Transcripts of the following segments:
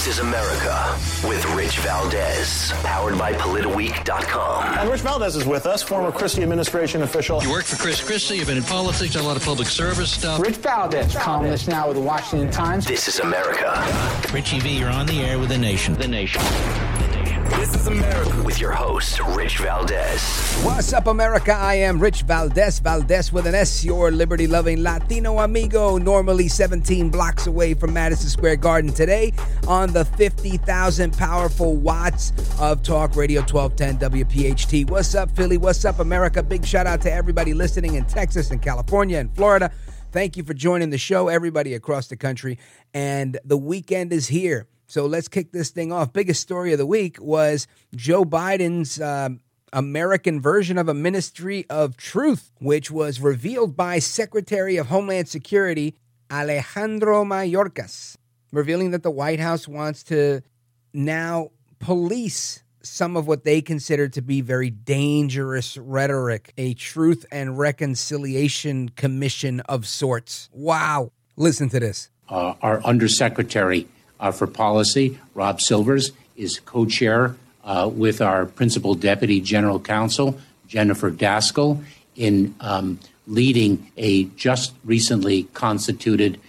is America with Rich Valdez, powered by PolitiWeek.com. And Rich Valdez is with us, former Christie administration official. You worked for Chris Christie, you've been in politics, done a lot of public service stuff. Rich Valdez, columnist now with the Washington Times. This is America. Richie V, you're on the air with The Nation. The Nation. This is America with your host, Rich Valdez. What's up, America? I am Rich Valdez, Valdez with an S, your liberty-loving Latino amigo, normally 17 blocks away from Madison Square Garden. Today, on the 50,000 powerful watts of Talk Radio 1210 WPHT. What's up, Philly? What's up, America? Big shout out to everybody listening in Texas and California and Florida. Thank you for joining the show, everybody across the country. And the weekend is here. So let's kick this thing off. Biggest story of the week was Joe Biden's American version of a Ministry of Truth, which was revealed by Secretary of Homeland Security Alejandro Mayorkas, revealing that the White House wants to now police some of what they consider to be very dangerous rhetoric, a Truth and Reconciliation Commission of sorts. Wow. Listen to this. Our Undersecretary for Policy, Rob Silvers, is co-chair with our Principal Deputy General Counsel, Jennifer Daskal, in leading a just recently constituted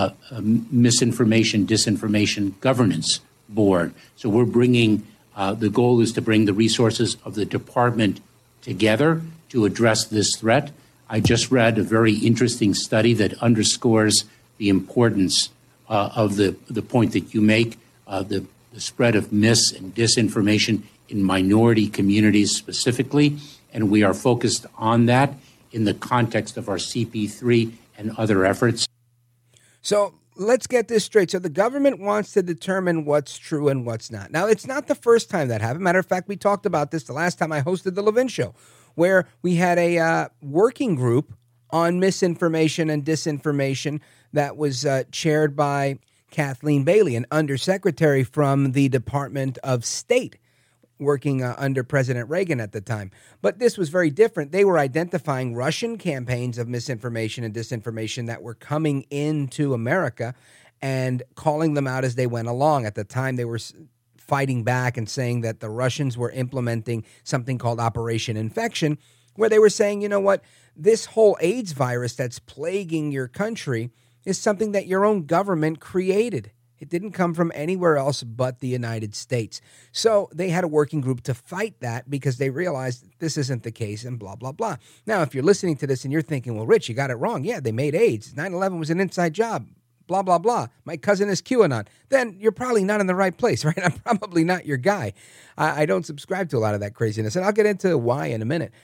misinformation, disinformation governance board. So we're bringing, the goal is to bring the resources of the department together to address this threat. I just read a very interesting study that underscores the importance of the point that you make, the spread of mis and disinformation in minority communities specifically, and we are focused on that in the context of our CP3 and other efforts. So let's get this straight. So the government wants to determine what's true and what's not. Now, it's not the first time that happened. Matter of fact, we talked about this the last time I hosted the Levin Show, where we had a working group on misinformation and disinformation that was chaired by Kathleen Bailey, an undersecretary from the Department of State, working under President Reagan at the time. But this was very different. They were identifying Russian campaigns of misinformation and disinformation that were coming into America and calling them out as they went along. At the time, they were fighting back and saying that the Russians were implementing something called Operation Infection, where they were saying, you know what, this whole AIDS virus that's plaguing your country is something that your own government created. It didn't come from anywhere else but the United States. So they had a working group to fight that because they realized this isn't the case and blah, blah, blah. Now, if you're listening to this and you're thinking, well, Rich, you got it wrong. Yeah, they made AIDS. 9/11 was an inside job. Blah, blah, blah. My cousin is QAnon. Then you're probably not in the right place, right? I'm probably not your guy. I don't subscribe to a lot of that craziness. And I'll get into why in a minute.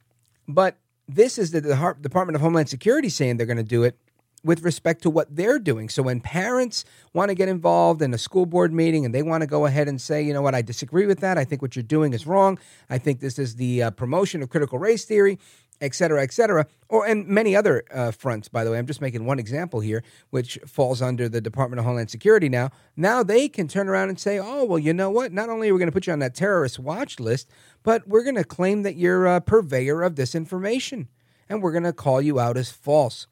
But this is the Department of Homeland Security saying they're going to do it with respect to what they're doing. So when parents want to get involved in a school board meeting and they want to go ahead and say, you know what, I disagree with that. I think what you're doing is wrong. I think this is the promotion of critical race theory, et cetera, and many other fronts, by the way. I'm just making one example here, which falls under the Department of Homeland Security now. Now they can turn around and say, oh, well, you know what? Not only are we going to put you on that terrorist watch list, but we're going to claim that you're a purveyor of disinformation, and we're going to call you out as false.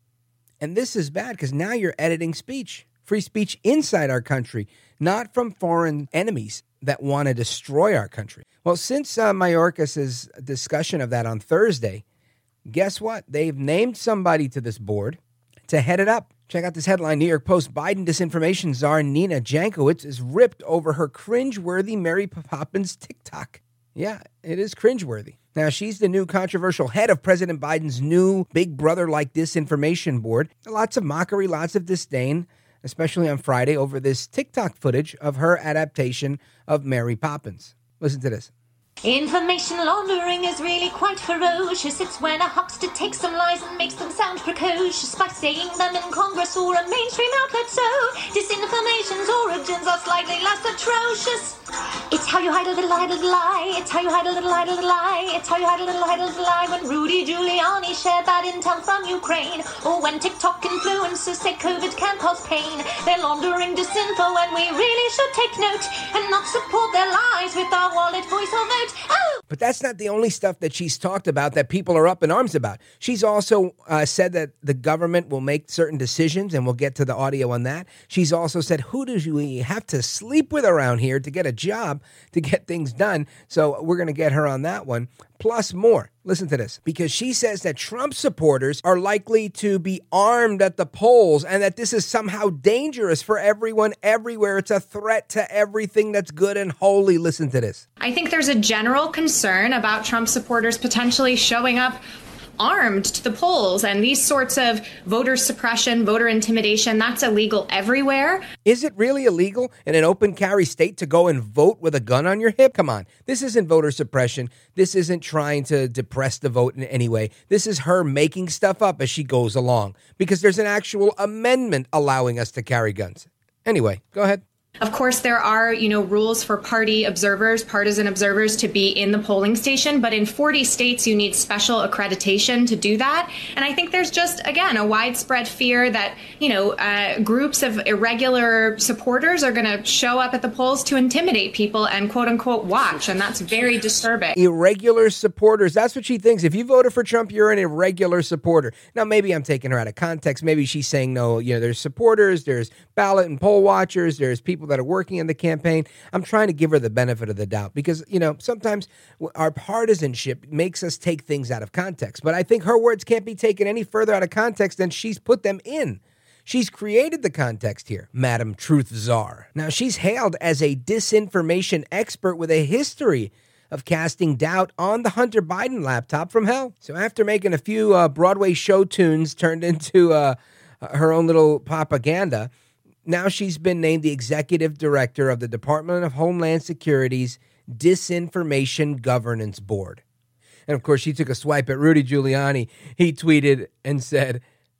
And this is bad because now you're editing speech, free speech inside our country, not from foreign enemies that want to destroy our country. Well, since Mayorkas' discussion of that on Thursday, guess what? They've named somebody to this board to head it up. Check out this headline, New York Post. Biden disinformation czar Nina Jankowicz is ripped over her cringeworthy Mary Poppins TikTok. Yeah, it is cringeworthy. Now, she's the new controversial head of President Biden's new big brother-like disinformation board. Lots of mockery, lots of disdain, especially on Friday over this TikTok footage of her adaptation of Mary Poppins. Listen to this. Information laundering is really quite ferocious. It's when a huckster takes some lies and makes them sound precocious by saying them in Congress or a mainstream outlet. So disinformation's origins are slightly less atrocious. It's how you hide a little lie. It's how you hide a little lie. It's how you hide a little lie. When Rudy Giuliani shared that intel from Ukraine, or when TikTok influencers say COVID can cause pain, they're laundering disinfo and we really should take note and not support their lies with our wallet, voice, or vote. Oh! But that's not the only stuff that she's talked about that people are up in arms about. She's also said that the government will make certain decisions, and we'll get to the audio on that. She's also said, who do we have to sleep with around here to get a job, to get things done? So we're going to get her on that one, plus more. Listen to this, because she says that Trump supporters are likely to be armed at the polls and that this is somehow dangerous for everyone everywhere. It's a threat to everything that's good and holy. Listen to this. I think there's a general concern about Trump supporters potentially showing up armed to the polls, and these sorts of voter suppression, voter intimidation, that's illegal everywhere. Is it really illegal in an open carry state to go and vote with a gun on your hip? Come on. This isn't voter suppression. This isn't trying to depress the vote in any way. This is her making stuff up as she goes along, because there's an actual amendment allowing us to carry guns. Anyway, go ahead. Of course, there are, rules for partisan observers to be in the polling station. But in 40 states, you need special accreditation to do that. And I think there's just, again, a widespread fear that, groups of irregular supporters are going to show up at the polls to intimidate people and, quote unquote, watch. And that's very disturbing. Irregular supporters. That's what she thinks. If you voted for Trump, you're an irregular supporter. Now, maybe I'm taking her out of context. Maybe she's saying, no, there's supporters, there's ballot and poll watchers, there's people that are working in the campaign. I'm trying to give her the benefit of the doubt because, sometimes our partisanship makes us take things out of context. But I think her words can't be taken any further out of context than she's put them in. She's created the context here, Madam Truth Czar. Now, she's hailed as a disinformation expert with a history of casting doubt on the Hunter Biden laptop from hell. So after making a few Broadway show tunes turned into her own little propaganda, now she's been named the executive director of the Department of Homeland Security's Disinformation Governance Board. And of course, she took a swipe at Rudy Giuliani. He tweeted and said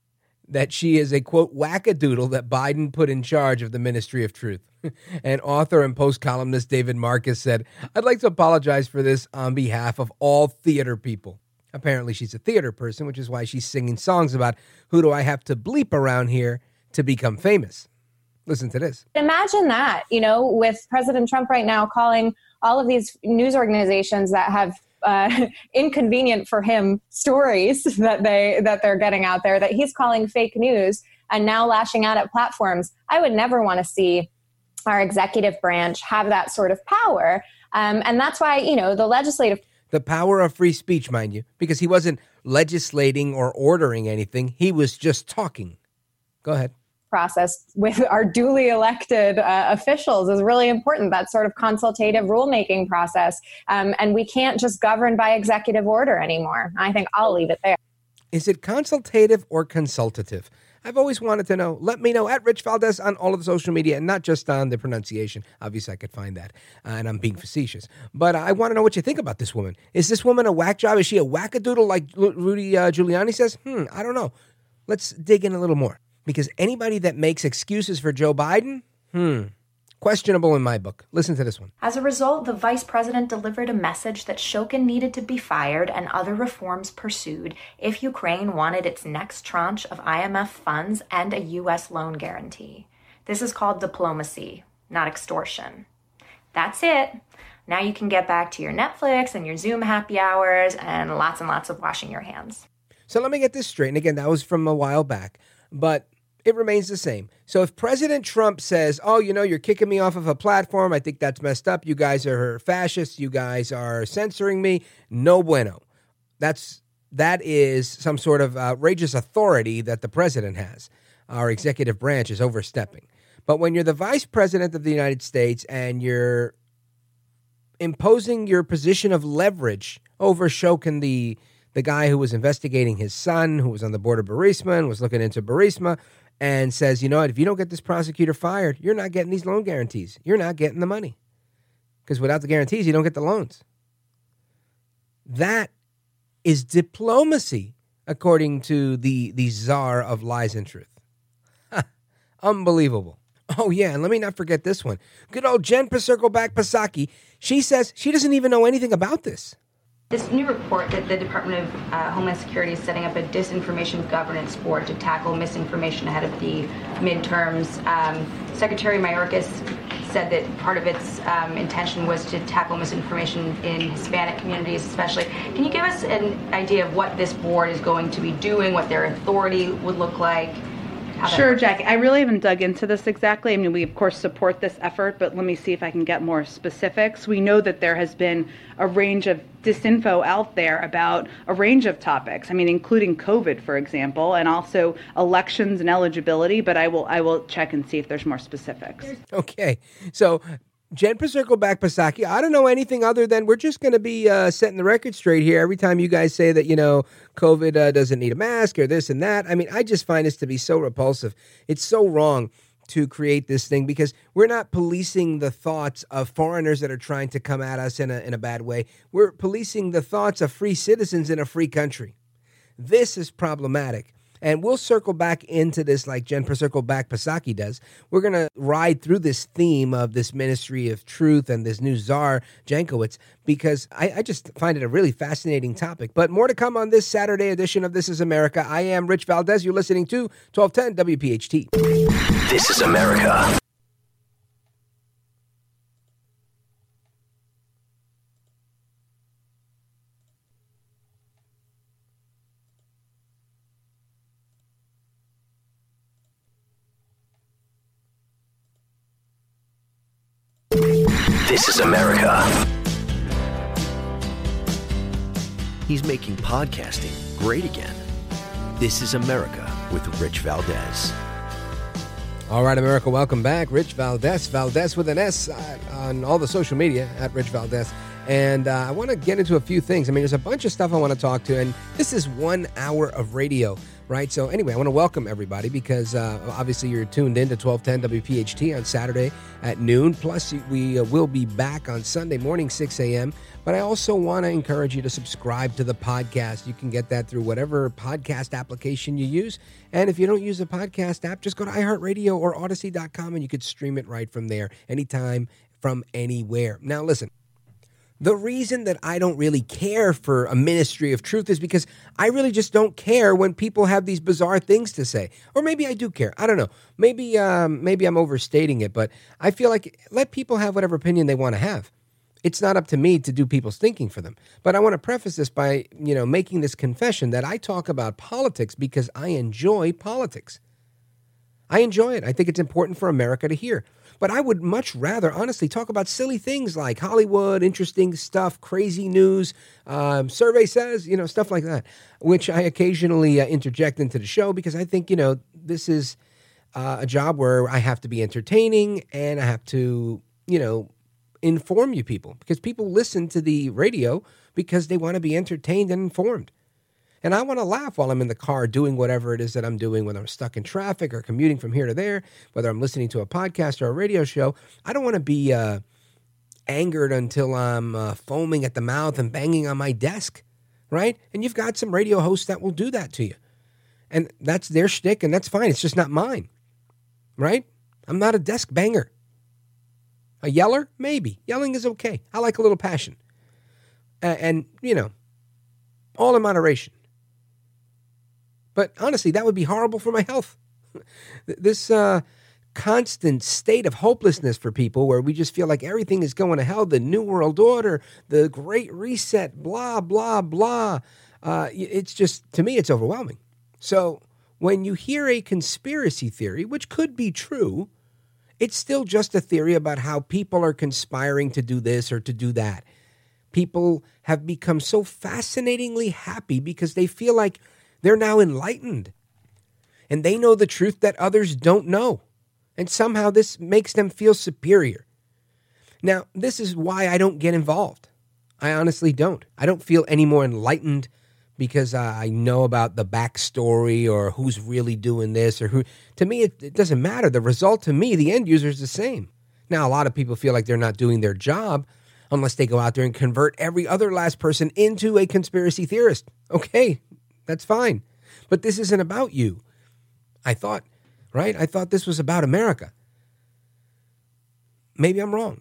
that she is a, quote, wackadoodle that Biden put in charge of the Ministry of Truth. And author and Post columnist David Marcus said, I'd like to apologize for this on behalf of all theater people. Apparently, she's a theater person, which is why she's singing songs about who do I have to bleep around here to become famous. Listen to this. Imagine that, with President Trump right now calling all of these news organizations that have inconvenient for him stories that they're getting out there, that he's calling fake news and now lashing out at platforms. I would never want to see our executive branch have that sort of power. And that's why, the legislative. The power of free speech, mind you, because he wasn't legislating or ordering anything. He was just talking. Go ahead. Process with our duly elected officials is really important, that sort of consultative rulemaking process. And we can't just govern by executive order anymore. I think I'll leave it there. Is it consultative or consultative? I've always wanted to know. Let me know at Rich Valdez on all of the social media and not just on the pronunciation. Obviously, I could find that, and I'm being facetious. But I want to know what you think about this woman. Is this woman a whack job? Is she a wackadoodle like Rudy Giuliani says? I don't know. Let's dig in a little more. Because anybody that makes excuses for Joe Biden, questionable in my book. Listen to this one. As a result, the vice president delivered a message that Shokin needed to be fired and other reforms pursued if Ukraine wanted its next tranche of IMF funds and a U.S. loan guarantee. This is called diplomacy, not extortion. That's it. Now you can get back to your Netflix and your Zoom happy hours and lots of washing your hands. So let me get this straight. And again, that was from a while back. But it remains the same. So if President Trump says, you're kicking me off of a platform, I think that's messed up. You guys are fascists. You guys are censoring me. No bueno. That is some sort of outrageous authority that the president has. Our executive branch is overstepping. But when you're the vice president of the United States and you're imposing your position of leverage over Shokin, the guy who was investigating his son, who was on the board of Burisma and was looking into Burisma, and says, if you don't get this prosecutor fired, you're not getting these loan guarantees. You're not getting the money. Because without the guarantees, you don't get the loans. That is diplomacy, according to the czar of lies and truth. Unbelievable. Oh, yeah, and let me not forget this one. Good old Jen Psaki. She says she doesn't even know anything about this. This new report that the Department of Homeland Security is setting up a disinformation governance board to tackle misinformation ahead of the midterms. Secretary Mayorkas said that part of its intention was to tackle misinformation in Hispanic communities especially. Can you give us an idea of what this board is going to be doing, what their authority would look like? Sure, Jackie. I really haven't dug into this exactly. I mean, we, of course, support this effort, but let me see if I can get more specifics. We know that there has been a range of disinfo out there about a range of topics, I mean, including COVID, for example, and also elections and eligibility, but I will check and see if there's more specifics. Okay. So Jen Psaki, I don't know anything other than we're just going to be setting the record straight here every time you guys say that, COVID doesn't need a mask or this and that. I mean, I just find this to be so repulsive. It's so wrong to create this thing because we're not policing the thoughts of foreigners that are trying to come at us in a bad way. We're policing the thoughts of free citizens in a free country. This is problematic. And we'll circle back into this like Jen Psaki does. We're going to ride through this theme of this Ministry of Truth and this new czar, Jankowicz, because I just find it a really fascinating topic. But more to come on this Saturday edition of This Is America. I am Rich Valdez. You're listening to 1210 WPHT. This is America. This is America. He's making podcasting great again. This is America with Rich Valdez. All right, America, welcome back. Rich Valdez, Valdez with an S on all the social media at Rich Valdez. And I want to get into a few things. I mean, there's a bunch of stuff I want to talk to, and this is 1 hour of radio, right? So anyway, I want to welcome everybody because obviously you're tuned in to 1210 WPHT on Saturday at noon. Plus, we will be back on Sunday morning, 6 a.m. But I also want to encourage you to subscribe to the podcast. You can get that through whatever podcast application you use. And if you don't use a podcast app, just go to iHeartRadio or Odyssey.com and you could stream it right from there, anytime, from anywhere. Now, listen. The reason that I don't really care for a Ministry of Truth is because I really just don't care when people have these bizarre things to say. Or maybe I do care. I don't know. Maybe I'm overstating it, but I feel like let people have whatever opinion they want to have. It's not up to me to do people's thinking for them. But I want to preface this by, making this confession that I talk about politics because I enjoy politics. I enjoy it. I think it's important for America to hear. But I would much rather, honestly, talk about silly things like Hollywood, interesting stuff, crazy news, survey says, stuff like that, which I occasionally interject into the show because I think, this is a job where I have to be entertaining and I have to, inform you people because people listen to the radio because they want to be entertained and informed. And I want to laugh while I'm in the car doing whatever it is that I'm doing, whether I'm stuck in traffic or commuting from here to there, whether I'm listening to a podcast or a radio show. I don't want to be angered until I'm foaming at the mouth and banging on my desk, right? And you've got some radio hosts that will do that to you. And that's their shtick, and that's fine. It's just not mine, right? I'm not a desk banger. A yeller? Maybe. Yelling is okay. I like a little passion. And all in moderation. But honestly, that would be horrible for my health. This constant state of hopelessness for people where we just feel like everything is going to hell, the New World Order, the Great Reset, blah, blah, blah. It's just, to me, it's overwhelming. So when you hear a conspiracy theory, which could be true, it's still just a theory about how people are conspiring to do this or to do that. People have become so fascinatingly happy because they feel like they're now enlightened and they know the truth that others don't know. And somehow this makes them feel superior. Now, this is why I don't get involved. I honestly don't. I don't feel any more enlightened because I know about the backstory or who's really doing this or who. To me, it doesn't matter. The result to me, the end user, is the same. Now, a lot of people feel like they're not doing their job unless they go out there and convert every other last person into a conspiracy theorist. Okay. That's fine. But this isn't about you. I thought, right? I thought this was about America. maybe I'm wrong.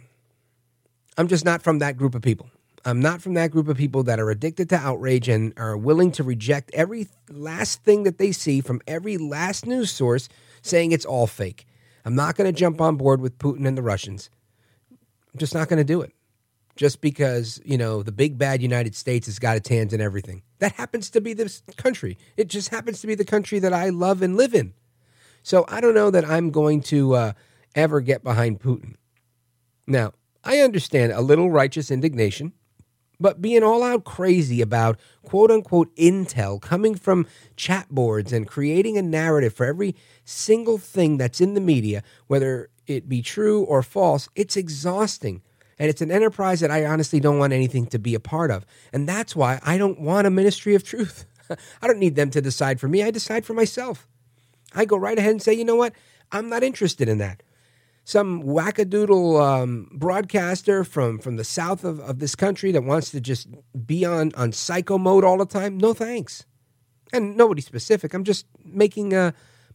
I'm just not from that group of people. I'm not from that group of people that are addicted to outrage and are willing to reject every last thing that they see from every last news source saying it's all fake. I'm not going to jump on board with Putin and the Russians. I'm just not going to do it. Just because, the big bad United States has got its hands in everything. That happens to be this country. It just happens to be the country that I love and live in. So I don't know that I'm going to ever get behind Putin. Now, I understand a little righteous indignation, but being all out crazy about quote unquote intel coming from chat boards and creating a narrative for every single thing that's in the media, whether it be true or false, it's exhausting. And it's an enterprise that I honestly don't want anything to be a part of. And that's why I don't want a ministry of truth. I don't need them to decide for me. I decide for myself. I go right ahead and say, you know what? I'm not interested in that. Some wackadoodle broadcaster from the south of this country that wants to just be on psycho mode all the time, no thanks. And nobody specific. I'm just making a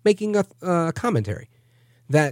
commentary that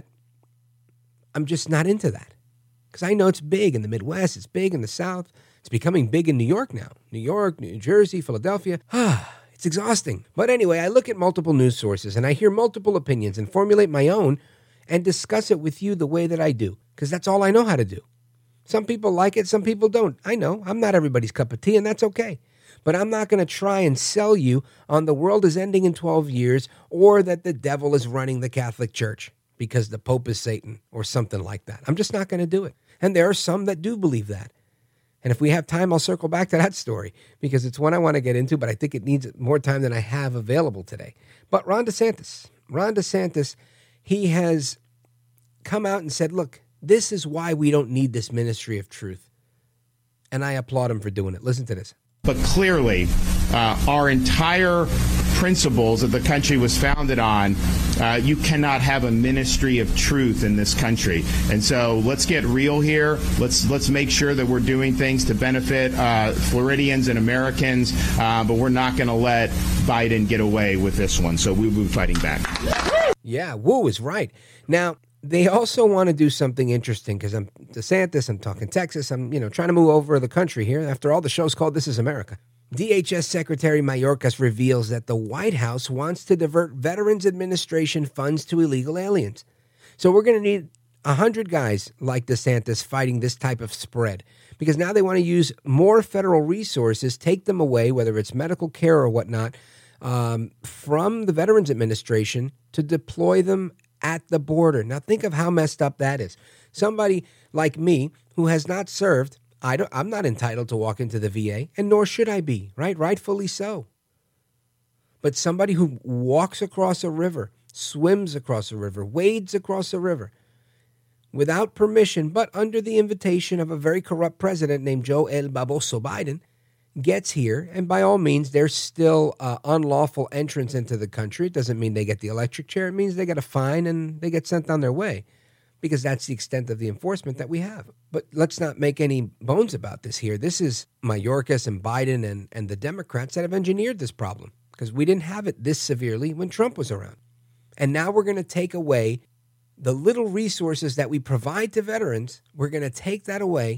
I'm just not into that. Because I know it's big in the Midwest, it's big in the South, it's becoming big in New York now. New York, New Jersey, Philadelphia. It's exhausting. But anyway, I look at multiple news sources and I hear multiple opinions and formulate my own and discuss it with you the way that I do, because that's all I know how to do. Some people like it, some people don't. I know, I'm not everybody's cup of tea, and that's okay. But I'm not going to try and sell you on the world is ending in 12 years or that the devil is running the Catholic Church because the Pope is Satan or something like that. I'm just not going to do it. And there are some that do believe that. And if we have time, I'll circle back to that story because it's one I want to get into, but I think it needs more time than I have available today. But Ron DeSantis, he has come out and said, look, this is why we don't need this ministry of truth. And I applaud him for doing it. Listen to this. But clearly, our entire principles that the country was founded on, you cannot have a ministry of truth in this country. And so let's get real here. Let's make sure that we're doing things to benefit Floridians and Americans, but we're not going to let Biden get away with this one. So we'll be fighting back. Yeah, Woo is right. Now, they also want to do something interesting because I'm DeSantis, I'm talking Texas, I'm trying to move over the country here. After all, the show's called This is America. DHS Secretary Mayorkas reveals that the White House wants to divert Veterans Administration funds to illegal aliens. So we're going to need 100 guys like DeSantis fighting this type of spread because now they want to use more federal resources, take them away, whether it's medical care or whatnot, from the Veterans Administration to deploy them at the border. Now think of how messed up that is. Somebody like me who has not served, I'm not entitled to walk into the VA, and nor should I be, right? Rightfully so. But somebody who walks across a river, swims across a river, wades across a river, without permission, but under the invitation of a very corrupt president named Joe El Baboso Biden, gets here, and by all means, there's still unlawful entrance into the country. It doesn't mean they get the electric chair. It means they get a fine and they get sent on their way because that's the extent of the enforcement that we have. But let's not make any bones about this here. This is Mayorkas and Biden and the Democrats that have engineered this problem because we didn't have it this severely when Trump was around. And now we're going to take away the little resources that we provide to veterans. We're going to take that away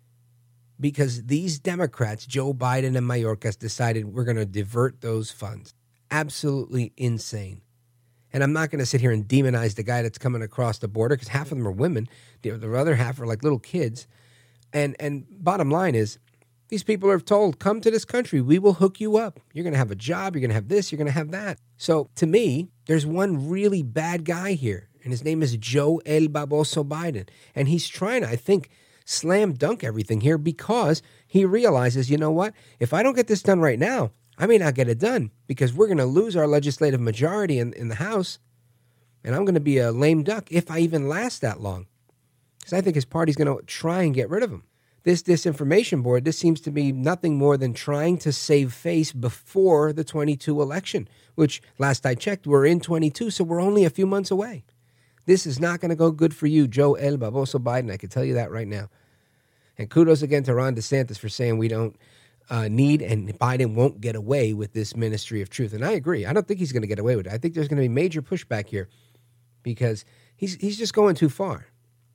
because these Democrats, Joe Biden and Mayorkas, decided we're going to divert those funds. Absolutely insane. And I'm not going to sit here and demonize the guy that's coming across the border because half of them are women. The other half are like little kids. And bottom line is, these people are told, come to this country. We will hook you up. You're going to have a job. You're going to have this. You're going to have that. So to me, there's one really bad guy here. And his name is Joe El Baboso Biden. And he's trying to, I think, slam dunk everything here because he realizes, you know what? If I don't get this done right now, I may not get it done because we're going to lose our legislative majority in the House. And I'm going to be a lame duck if I even last that long. Because I think his party's going to try and get rid of him. This disinformation board, this seems to be nothing more than trying to save face before the 22 election, which last I checked, we're in 22, so we're only a few months away. This is not going to go good for you, Joe El Baboso Biden. I can tell you that right now. And kudos again to Ron DeSantis for saying we don't need and Biden won't get away with this ministry of truth. And I agree. I don't think he's going to get away with it. I think there's going to be major pushback here because he's just going too far.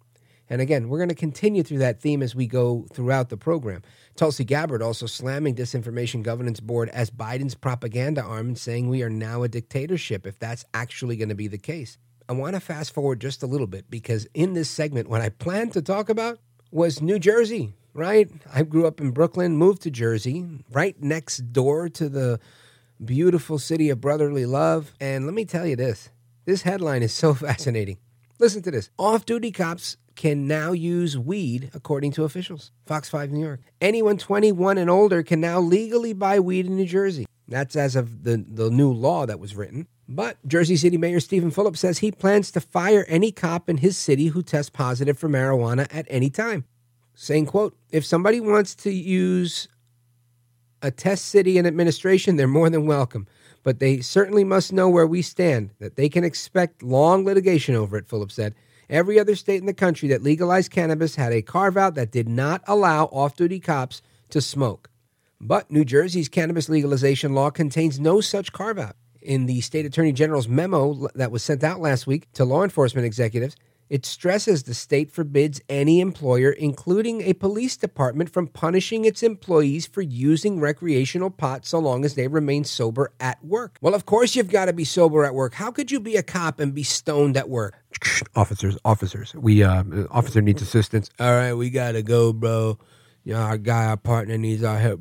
And again, we're going to continue through that theme as we go throughout the program. Tulsi Gabbard also slamming Disinformation Governance Board as Biden's propaganda arm and saying we are now a dictatorship if that's actually going to be the case. I want to fast forward just a little bit because in this segment, what I planned to talk about was New Jersey, right? I grew up in Brooklyn, moved to Jersey, right next door to the beautiful city of brotherly love. And let me tell you this headline is so fascinating. Listen to this. Off-duty cops can now use weed, according to officials. Fox 5 New York. Anyone 21 and older can now legally buy weed in New Jersey. That's as of the new law that was written. But Jersey City Mayor Stephen Phillips says he plans to fire any cop in his city who tests positive for marijuana at any time. Saying, quote, if somebody wants to use a test city and administration, they're more than welcome. But they certainly must know where we stand, that they can expect long litigation over it, Phillips said. Every other state in the country that legalized cannabis had a carve-out that did not allow off-duty cops to smoke. But New Jersey's cannabis legalization law contains no such carve-out. In the state attorney general's memo that was sent out last week to law enforcement executives, it stresses the state forbids any employer, including a police department, from punishing its employees for using recreational pot so long as they remain sober at work. Well, of course you've got to be sober at work. How could you be a cop and be stoned at work? Officer needs assistance. All right, we got to go, bro. Our partner needs our help.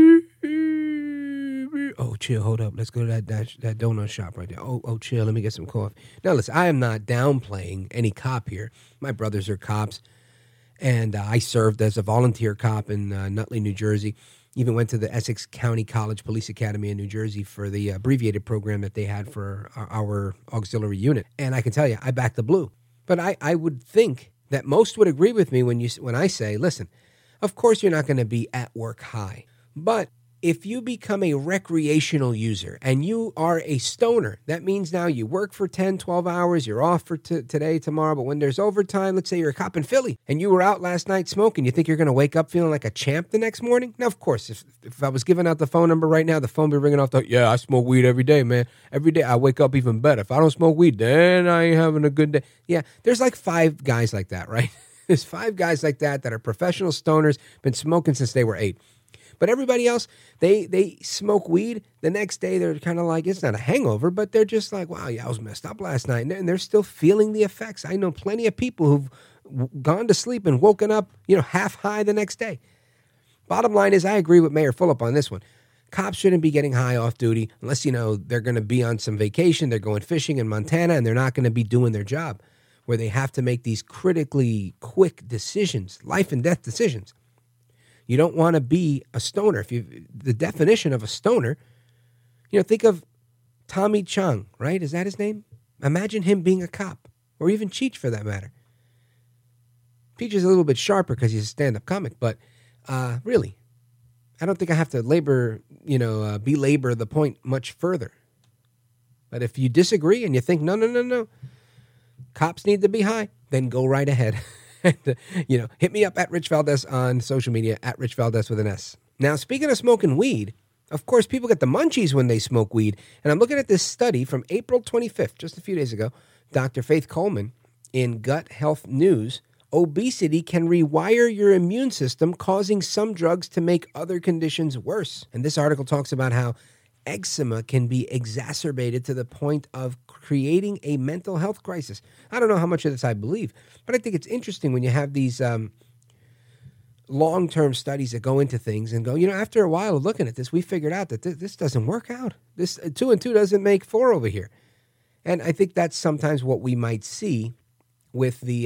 Oh, chill, hold up. Let's go to that donut shop right there. Oh, chill, let me get some coffee. Now, listen, I am not downplaying any cop here. My brothers are cops, and I served as a volunteer cop in Nutley, New Jersey. Even went to the Essex County College Police Academy in New Jersey for the abbreviated program that they had for our auxiliary unit. And I can tell you, I backed the blue. But I would think that most would agree with me when I say, listen, of course you're not going to be at work high, but if you become a recreational user and you are a stoner, that means now you work for 10, 12 hours, you're off for today, tomorrow, but when there's overtime, let's say you're a cop in Philly and you were out last night smoking, you think you're going to wake up feeling like a champ the next morning? Now, of course, if I was giving out the phone number right now, the phone would be ringing off yeah, I smoke weed every day, man. Every day I wake up even better. If I don't smoke weed, then I ain't having a good day. Yeah, there's like 5 guys like that, right? There's 5 guys like that are professional stoners, been smoking since they were 8. But everybody else, they smoke weed. The next day, they're kind of like, it's not a hangover, but they're just like, wow, yeah, I was messed up last night. And they're still feeling the effects. I know plenty of people who've gone to sleep and woken up, half high the next day. Bottom line is, I agree with Mayor Phillip on this one. Cops shouldn't be getting high off duty unless, they're going to be on some vacation. They're going fishing in Montana, and they're not going to be doing their job where they have to make these critically quick decisions, life and death decisions. You don't want to be a stoner. The definition of a stoner, think of Tommy Chong, right? Is that his name? Imagine him being a cop, or even Cheech for that matter. Cheech is a little bit sharper because he's a stand-up comic, but really, I don't think I have to belabor the point much further. But if you disagree and you think, no, cops need to be high, then go right ahead. Hit me up at Rich Valdez on social media, at Rich Valdez with an S. Now, speaking of smoking weed, of course, people get the munchies when they smoke weed. And I'm looking at this study from April 25th, just a few days ago. Dr. Faith Coleman in Gut Health News. Obesity can rewire your immune system, causing some drugs to make other conditions worse. And this article talks about how eczema can be exacerbated to the point of creating a mental health crisis. I don't know how much of this I believe, but I think it's interesting when you have these long-term studies that go into things and go, after a while of looking at this, we figured out that this doesn't work out. This 2 and 2 doesn't make 4 over here. And I think that's sometimes what we might see with the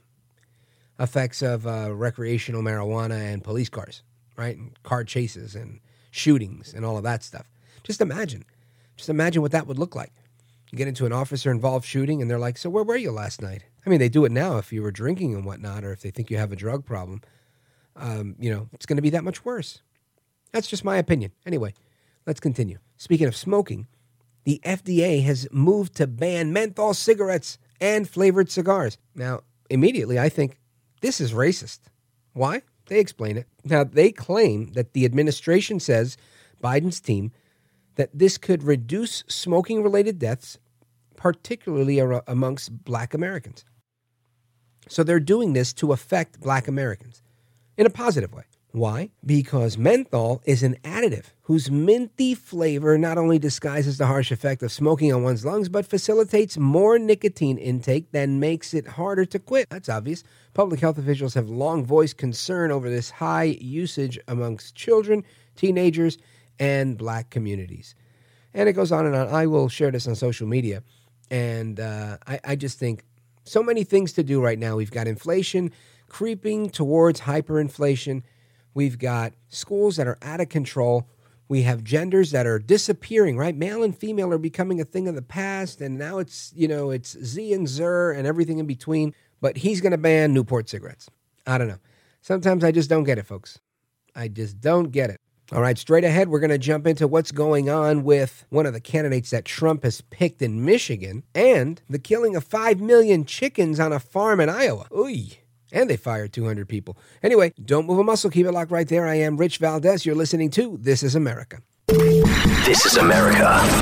effects of recreational marijuana and police cars, right? And car chases and shootings and all of that stuff. Just imagine what that would look like. You get into an officer-involved shooting, and they're like, so where were you last night? I mean, they do it now if you were drinking and whatnot, or if they think you have a drug problem. It's going to be that much worse. That's just my opinion. Anyway, let's continue. Speaking of smoking, the FDA has moved to ban menthol cigarettes and flavored cigars. Now, immediately, I think this is racist. Why? They explain it. Now, they claim that the administration says, Biden's team, that this could reduce smoking-related deaths, particularly amongst Black Americans. So they're doing this to affect black Americans in a positive way. Why? Because menthol is an additive whose minty flavor not only disguises the harsh effect of smoking on one's lungs, but facilitates more nicotine intake than makes it harder to quit. That's obvious. Public health officials have long voiced concern over this high usage amongst children, teenagers, and black communities. And it goes on and on. I will share this on social media. And I just think so many things to do right now. We've got inflation creeping towards hyperinflation. We've got schools that are out of control. We have genders that are disappearing, right? Male and female are becoming a thing of the past. And now it's, it's Z and Zer and everything in between. But he's going to ban Newport cigarettes. I don't know. Sometimes I just don't get it, folks. I just don't get it. All right, straight ahead, we're going to jump into what's going on with one of the candidates that Trump has picked in Michigan and the killing of 5 million chickens on a farm in Iowa. Ooh. And they fired 200 people. Anyway, don't move a muscle. Keep it locked right there. I am Rich Valdez. You're listening to This is America. This is America.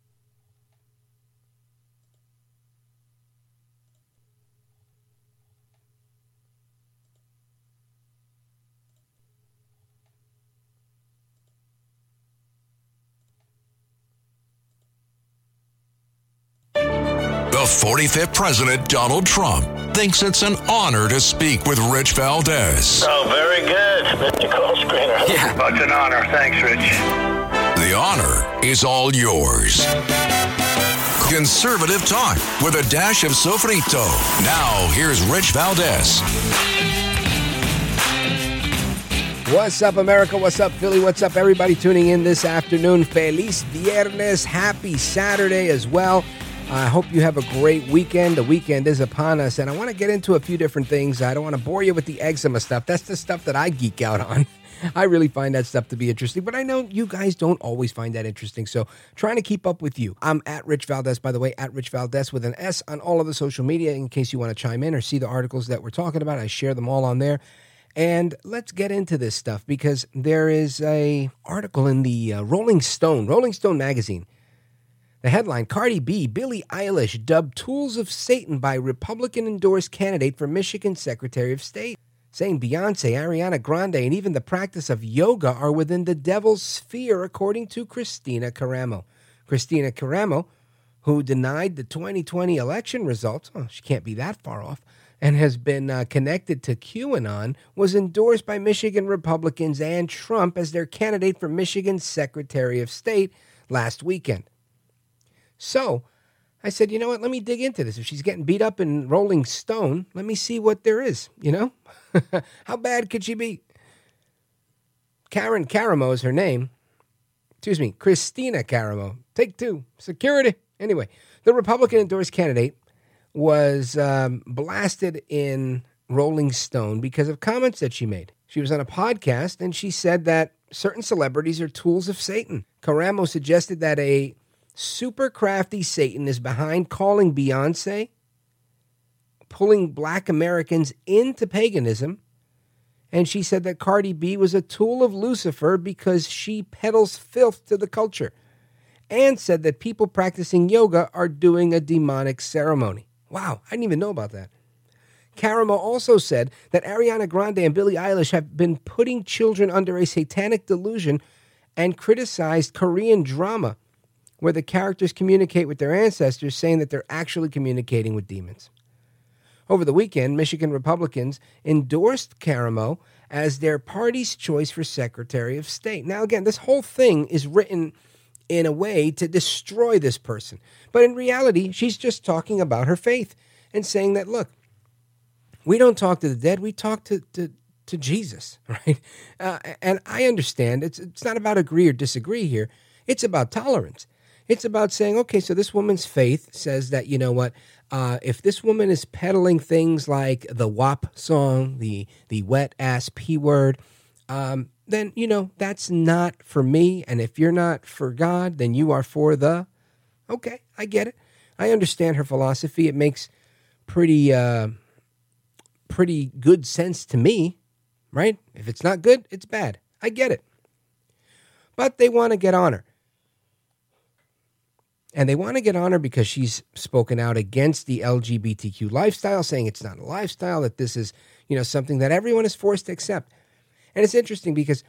The 45th President, Donald Trump, thinks it's an honor to speak with Rich Valdez. Oh, very good, Mr. Call Screener. Yeah. It's an honor. Thanks, Rich. The honor is all yours. Conservative talk with a dash of sofrito. Now, here's Rich Valdez. What's up, America? What's up, Philly? What's up, everybody tuning in this afternoon? Feliz Viernes. Happy Saturday as well. I hope you have a great weekend. The weekend is upon us, and I want to get into a few different things. I don't want to bore you with the eczema stuff. That's the stuff that I geek out on. I really find that stuff to be interesting, but I know you guys don't always find that interesting, so trying to keep up with you. I'm at Rich Valdez, by the way, at Rich Valdez with an S on all of the social media in case you want to chime in or see the articles that we're talking about. I share them all on there. And let's get into this stuff because there is a article in the Rolling Stone magazine. The headline, Cardi B, Billie Eilish dubbed tools of Satan by Republican-endorsed candidate for Michigan Secretary of State, saying Beyonce, Ariana Grande, and even the practice of yoga are within the devil's sphere, according to Christina Caramo. Christina Caramo, who denied the 2020 election results, she can't be that far off, and has been connected to QAnon, was endorsed by Michigan Republicans and Trump as their candidate for Michigan Secretary of State last weekend. So I said, you know what, let me dig into this. If she's getting beat up in Rolling Stone, let me see what there is, How bad could she be? Karen Caramo is her name. Christina Caramo. Take two. Security. Anyway, the Republican-endorsed candidate was blasted in Rolling Stone because of comments that she made. She was on a podcast, and she said that certain celebrities are tools of Satan. Caramo suggested that a super crafty Satan is behind calling Beyonce, pulling black Americans into paganism, and she said that Cardi B was a tool of Lucifer because she peddles filth to the culture, and said that people practicing yoga are doing a demonic ceremony. Wow, I didn't even know about that. Caramo also said that Ariana Grande and Billie Eilish have been putting children under a satanic delusion and criticized Korean drama where the characters communicate with their ancestors, saying that they're actually communicating with demons. Over the weekend, Michigan Republicans endorsed Caramo as their party's choice for Secretary of State. Now, again, this whole thing is written in a way to destroy this person. But in reality, she's just talking about her faith and saying that, look, we don't talk to the dead, we talk to Jesus, right? And I understand it's not about agree or disagree here. It's about tolerance. It's about saying, okay, so this woman's faith says that, you know what, if this woman is peddling things like the WAP song, the wet-ass P word, then, that's not for me. And if you're not for God, then you are for the... Okay, I get it. I understand her philosophy. It makes pretty good sense to me, right? If it's not good, it's bad. I get it. But they want to get on her. And they want to get on her because she's spoken out against the LGBTQ lifestyle, saying it's not a lifestyle, that this is, something that everyone is forced to accept. And it's interesting because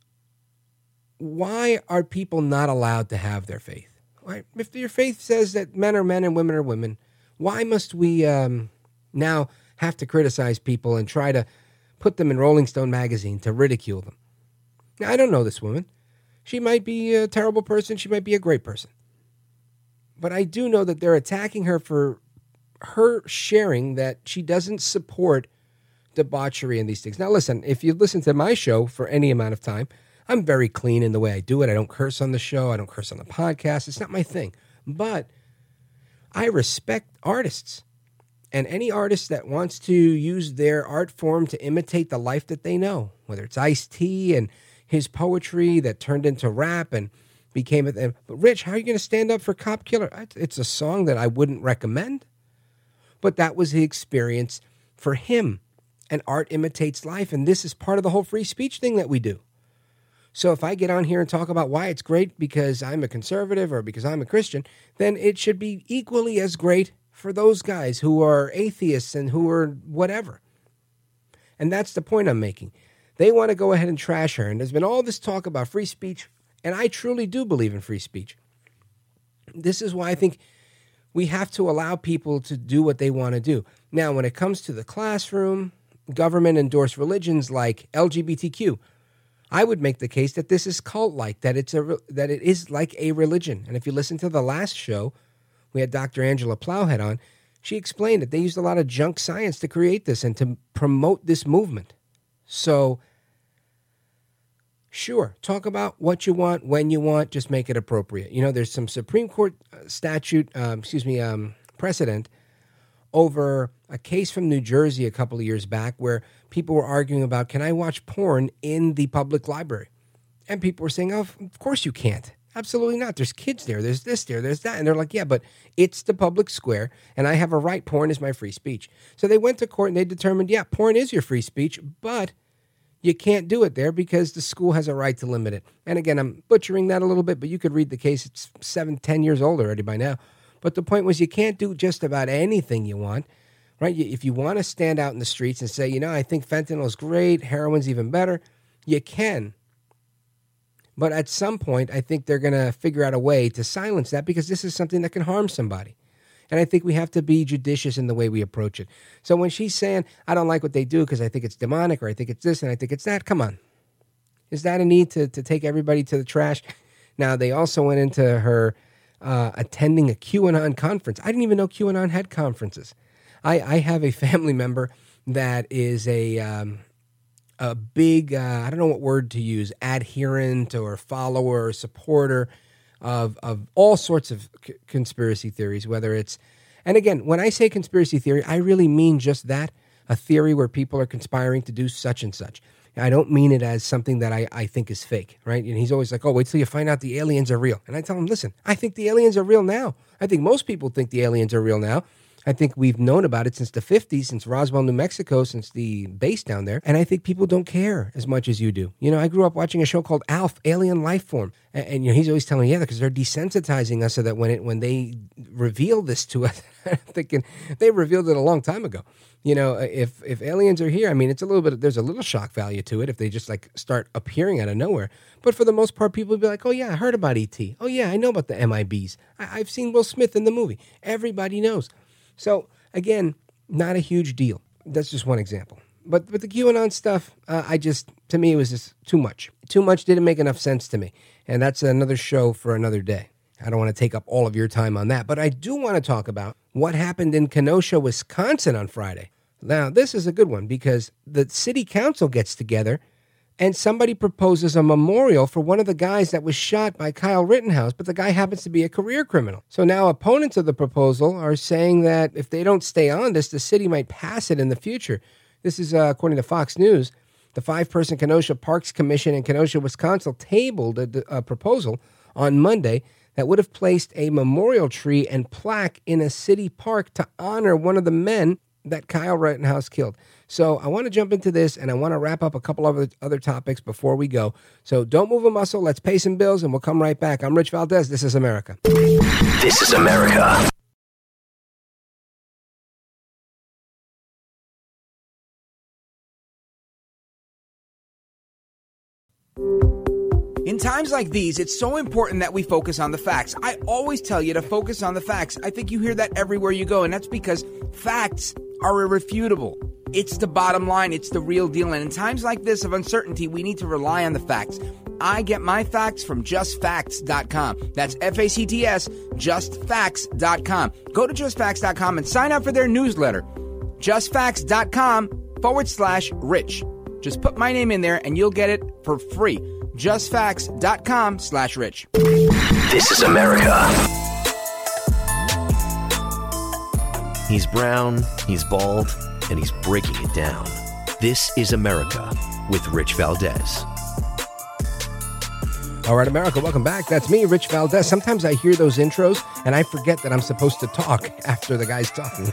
why are people not allowed to have their faith? Right? If your faith says that men are men and women are women, why must we now have to criticize people and try to put them in Rolling Stone magazine to ridicule them? Now, I don't know this woman. She might be a terrible person. She might be a great person. But I do know that they're attacking her for her sharing that she doesn't support debauchery and these things. Now, listen, if you listen to my show for any amount of time, I'm very clean in the way I do it. I don't curse on the show. I don't curse on the podcast. It's not my thing. But I respect artists. And any artist that wants to use their art form to imitate the life that they know, whether it's Ice-T and his poetry that turned into rap and became it. But Rich, how are you going to stand up for Cop Killer? It's a song that I wouldn't recommend. But that was the experience for him. And art imitates life. And this is part of the whole free speech thing that we do. So if I get on here and talk about why it's great because I'm a conservative or because I'm a Christian, then it should be equally as great for those guys who are atheists and who are whatever. And that's the point I'm making. They want to go ahead and trash her. And there's been all this talk about free speech. And I truly do believe in free speech. This is why I think we have to allow people to do what they want to do. Now, when it comes to the classroom, government-endorsed religions like LGBTQ, I would make the case that this is cult-like, that it is like a religion. And if you listen to the last show, we had Dr. Angela Plowhead on. She explained that they used a lot of junk science to create this and to promote this movement. So, sure, talk about what you want, when you want, just make it appropriate. There's some Supreme Court precedent over a case from New Jersey a couple of years back where people were arguing about, can I watch porn in the public library? And people were saying, oh, of course you can't. Absolutely not. There's kids there. There's this there. There's that. And they're like, yeah, but it's the public square, and I have a right. Porn is my free speech. So they went to court, and they determined, yeah, porn is your free speech, but you can't do it there because the school has a right to limit it. And again, I'm butchering that a little bit, but you could read the case. It's 7-10 years old already by now. But the point was you can't do just about anything you want, right? If you want to stand out in the streets and say, I think fentanyl is great, heroin's even better, you can. But at some point, I think they're going to figure out a way to silence that because this is something that can harm somebody. And I think we have to be judicious in the way we approach it. So when she's saying, I don't like what they do because I think it's demonic or I think it's this and I think it's that, come on. Is that a need to take everybody to the trash? Now, they also went into her attending a QAnon conference. I didn't even know QAnon had conferences. I have a family member that is a big, I don't know what word to use, adherent or follower or supporter of all sorts of conspiracy theories, whether it's, and again, when I say conspiracy theory, I really mean just that, a theory where people are conspiring to do such and such. I don't mean it as something that I think is fake, right? And he's always like, oh, wait till you find out the aliens are real. And I tell him, listen, I think the aliens are real now. I think most people think the aliens are real now. I think we've known about it since the 50s, since Roswell, New Mexico, since the base down there. And I think people don't care as much as you do. I grew up watching a show called ALF, Alien Life Form. And he's always telling me, yeah, because they're desensitizing us so that when they reveal this to us, I'm thinking they revealed it a long time ago. If aliens are here, I mean, there's a little shock value to it if they just start appearing out of nowhere. But for the most part, people will be like, oh yeah, I heard about E.T. Oh yeah, I know about the MIBs. I've seen Will Smith in the movie. Everybody knows. So, again, not a huge deal. That's just one example. But with the QAnon stuff, to me, it was just too much. Too much didn't make enough sense to me. And that's another show for another day. I don't want to take up all of your time on that. But I do want to talk about what happened in Kenosha, Wisconsin on Friday. Now, this is a good one because the city council gets together and somebody proposes a memorial for one of the guys that was shot by Kyle Rittenhouse, but the guy happens to be a career criminal. So now opponents of the proposal are saying that if they don't stay on this, the city might pass it in the future. This is according to Fox News. The 5-person Kenosha Parks Commission in Kenosha, Wisconsin tabled a proposal on Monday that would have placed a memorial tree and plaque in a city park to honor one of the men that Kyle Rittenhouse killed. So I want to jump into this, and I want to wrap up a couple of other topics before we go. So don't move a muscle. Let's pay some bills, and we'll come right back. I'm Rich Valdez. This is America. This is America. In times like these, it's so important that we focus on the facts. I always tell you to focus on the facts. I think you hear that everywhere you go, and that's because facts are irrefutable. It's the bottom line. It's the real deal. And in times like this of uncertainty, we need to rely on the facts. I get my facts from justfacts.com. That's F-A-C-T-S, justfacts.com. Go to justfacts.com and sign up for their newsletter. justfacts.com/rich. Just put my name in there and you'll get it for free. justfacts.com/rich. This is America. He's brown, he's bald, and he's breaking it down. This is America with Rich Valdez. All right, America, welcome back. That's me, Rich Valdez. Sometimes I hear those intros and I forget that I'm supposed to talk after the guy's talking.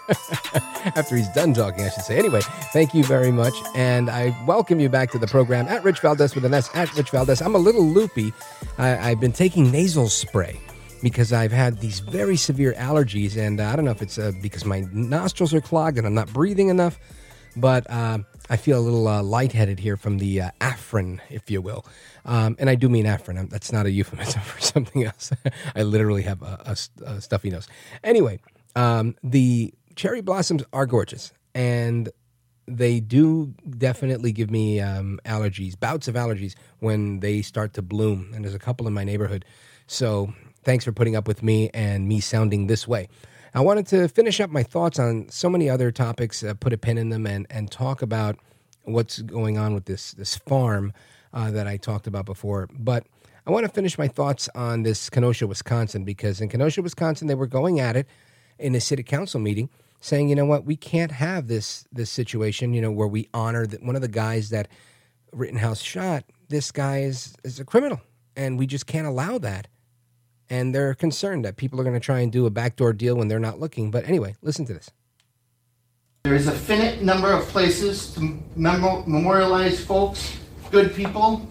After he's done talking, I should say. Anyway, thank you very much. And I welcome you back to the program at Rich Valdez with an S, at Rich Valdez. I'm a little loopy. I've been taking nasal spray because I've had these very severe allergies. And I don't know if it's because my nostrils are clogged and I'm not breathing enough. But I feel a little lightheaded here from the Afrin, if you will. And I do mean Afrin. That's not a euphemism for something else. I literally have a stuffy nose. Anyway, the cherry blossoms are gorgeous. And they do definitely give me allergies, bouts of allergies, when they start to bloom. And there's a couple in my neighborhood. So thanks for putting up with me and me sounding this way. I wanted to finish up my thoughts on so many other topics, put a pin in them, and talk about what's going on with this farm that I talked about before. But I want to finish my thoughts on this Kenosha, Wisconsin, because in Kenosha, Wisconsin, they were going at it in a city council meeting, saying, you know what, we can't have this situation, where we honor that one of the guys that Rittenhouse shot. This guy is a criminal, and we just can't allow that. And they're concerned that people are going to try and do a backdoor deal when they're not looking. But anyway, listen to this. There is a finite number of places to memorialize folks, good people.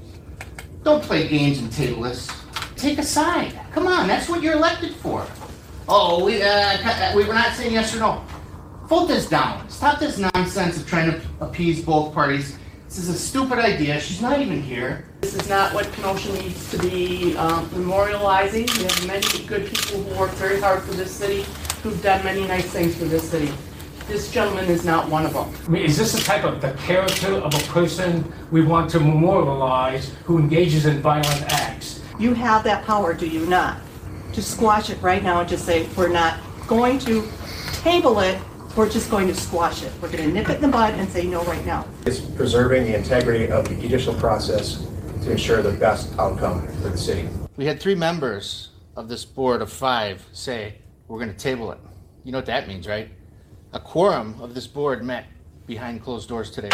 Don't play games and table this. Take a side. Come on, that's what you're elected for. Oh, we were not saying yes or no. Vote this down. Stop this nonsense of trying to appease both parties. This is a stupid idea. She's not even here. This is not what Kenosha needs to be memorializing. We have many good people who work very hard for this city, who've done many nice things for this city. This gentleman is not one of them. I mean, is this the type of the character of a person we want to memorialize who engages in violent acts? You have that power, do you not? To squash it right now and just say, we're not going to table it, we're just going to squash it. We're going to nip it in the bud and say no right now. It's preserving the integrity of the judicial process to ensure the best outcome for the city. We had 3 members of this board of 5 say, we're going to table it. You know what that means, right? A quorum of this board met behind closed doors today.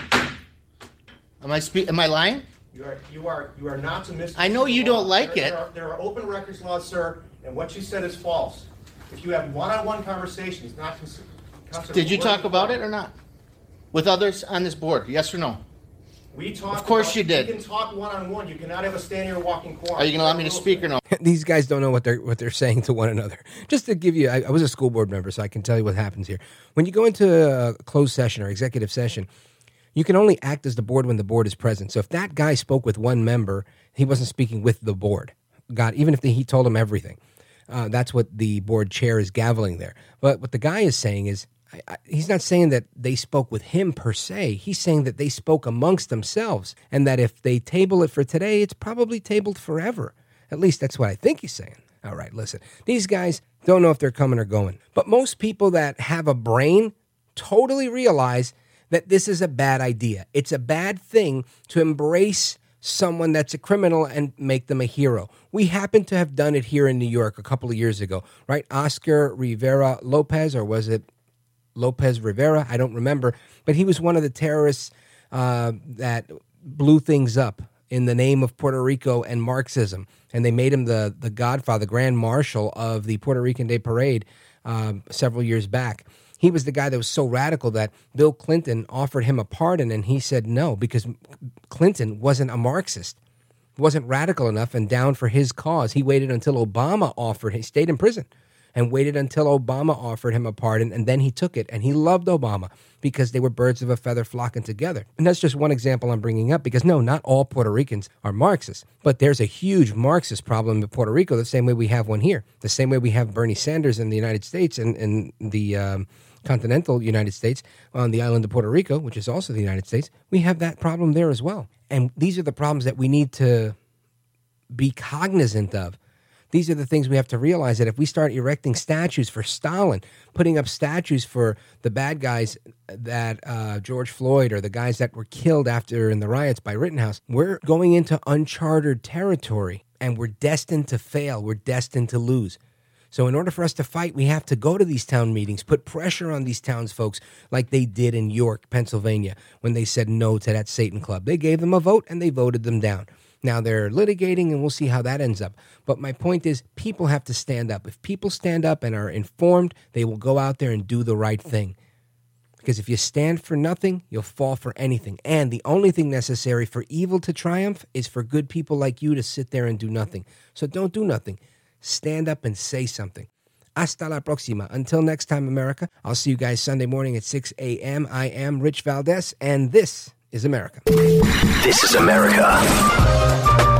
Am I lying? You are not to miss. I know you don't like it. There are open records laws, sir, and what you said is false. If you have one-on-one conversations, not Did you talk about it or not? With others on this board, yes or no? We talked. Of course you did. You can talk one-on-one. You cannot have a stand here walking quorum. Are you going to allow me to speak or no? These guys don't know what they're saying to one another. Just to give you, I was a school board member, so I can tell you what happens here. When you go into a closed session or executive session, you can only act as the board when the board is present. So if that guy spoke with one member, he wasn't speaking with the board. God, even if he told him everything. That's what the board chair is gaveling there. But what the guy is saying is, he's not saying that they spoke with him per se. He's saying that they spoke amongst themselves, and that if they table it for today, it's probably tabled forever. At least that's what I think he's saying. All right, listen. These guys don't know if they're coming or going. But most people that have a brain totally realize that this is a bad idea. It's a bad thing to embrace someone that's a criminal and make them a hero. We happen to have done it here in New York a couple of years ago, right? Oscar Rivera Lopez, or was it Lopez Rivera? I don't remember. But he was one of the terrorists that blew things up in the name of Puerto Rico and Marxism. And they made him the godfather, the grand marshal of the Puerto Rican Day Parade several years back. He was the guy that was so radical that Bill Clinton offered him a pardon, and he said no because Clinton wasn't a Marxist, wasn't radical enough and down for his cause. He waited until Obama offered, he stayed in prison and waited until Obama offered him a pardon, and then he took it, and he loved Obama because they were birds of a feather flocking together. And that's just one example I'm bringing up because, no, not all Puerto Ricans are Marxists, but there's a huge Marxist problem in Puerto Rico the same way we have one here, the same way we have Bernie Sanders in the United States and in the continental United States on the island of Puerto Rico, which is also the United States. We have that problem there as well. And these are the problems that we need to be cognizant of. These are the things we have to realize, that if we start erecting statues for Stalin, putting up statues for the bad guys that George Floyd or the guys that were killed after in the riots by Rittenhouse, we're going into uncharted territory and we're destined to fail. We're destined to lose. So in order for us to fight, we have to go to these town meetings, put pressure on these townsfolk like they did in York, Pennsylvania, when they said no to that Satan Club. They gave them a vote and they voted them down. Now they're litigating, and we'll see how that ends up. But my point is, people have to stand up. If people stand up and are informed, they will go out there and do the right thing. Because if you stand for nothing, you'll fall for anything. And the only thing necessary for evil to triumph is for good people like you to sit there and do nothing. So don't do nothing. Stand up and say something. Hasta la próxima. Until next time, America. I'll see you guys Sunday morning at 6 a.m. I am Rich Valdez, and this is America. This is America.